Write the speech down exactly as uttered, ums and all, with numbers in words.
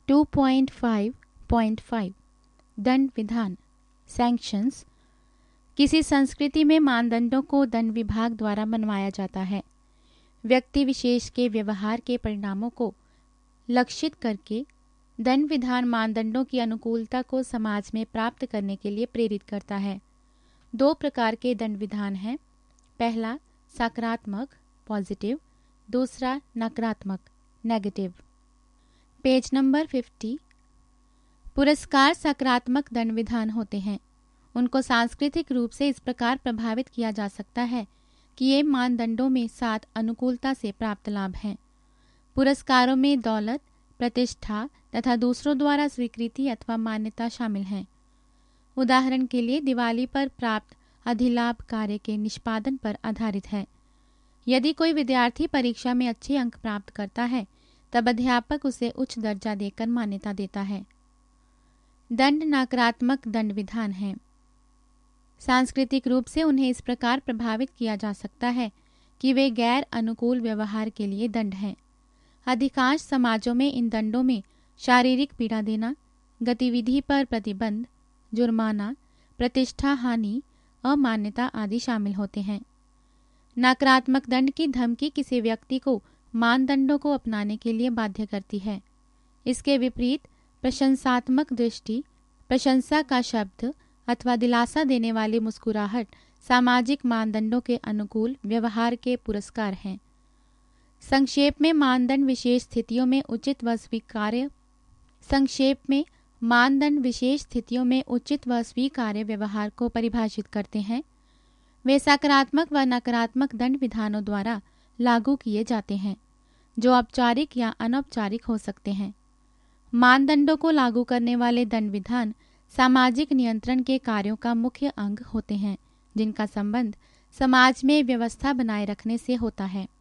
To point five point five दंड विधान sanctions. किसी संस्कृति में मानदंडों को दंड विभाग द्वारा बनवाया जाता है। व्यक्ति विशेष के व्यवहार के परिणामों को लक्षित करके दंड विधान मानदंडों की अनुकूलता को समाज में प्राप्त करने के लिए प्रेरित करता है। दो प्रकार के दंड विधान हैं। पहला सकारात्मक पॉजिटिव, दूसरा नकारात्मक नेगेटिव। Page number fifty. पुरस्कार सकारात्मक दंड विधान होते हैं। उनको सांस्कृतिक रूप से इस प्रकार प्रभावित किया जा सकता है कि ये मानदंडों में साथ अनुकूलता से प्राप्त लाभ हैं। पुरस्कारों में दौलत, प्रतिष्ठा तथा दूसरों द्वारा स्वीकृति अथवा मान्यता शामिल हैं। उदाहरण के लिए दिवाली पर प्राप्त अधिलाभ कार्य के निष्पादन पर आधारित है। यदि कोई विद्यार्थी परीक्षा में अच्छे अंक प्राप्त करता है तब अध्यापक उसे उच्च दर्जा देकर मान्यता देता है। दंड नकारात्मक दंड विधान है। सांस्कृतिक रूप से उन्हें इस प्रकार प्रभावित किया जा सकता है कि वे गैर अनुकूल व्यवहार के लिए दंड हैं। अधिकांश समाजों में इन दंडों में शारीरिक पीड़ा देना, गतिविधि पर प्रतिबंध, जुर्माना, प्रतिष्ठा हानि, अमान्यता आदि शामिल होते हैं। नकारात्मक दंड की धमकी किसी व्यक्ति को मानदंडों को अपनाने के लिए बाध्य करती है। इसके विपरीत प्रशंसात्मक दृष्टि, प्रशंसा का शब्द अथवा दिलासा देने वाली मुस्कुराहट सामाजिक मानदंडों के अनुकूल व्यवहार के पुरस्कार हैं। संक्षेप में मानदंड विशेष स्थितियों में उचित व स्वीकार्य संक्षेप में मानदंड विशेष स्थितियों में उचित व स्वीकार्य व्यवहार को परिभाषित करते हैं। वे सकारात्मक व नकारात्मक दंड विधानों द्वारा लागू किए जाते हैं, जो औपचारिक या अनौपचारिक हो सकते हैं। मानदंडों को लागू करने वाले दंड विधान सामाजिक नियंत्रण के कार्यों का मुख्य अंग होते हैं, जिनका संबंध समाज में व्यवस्था बनाए रखने से होता है।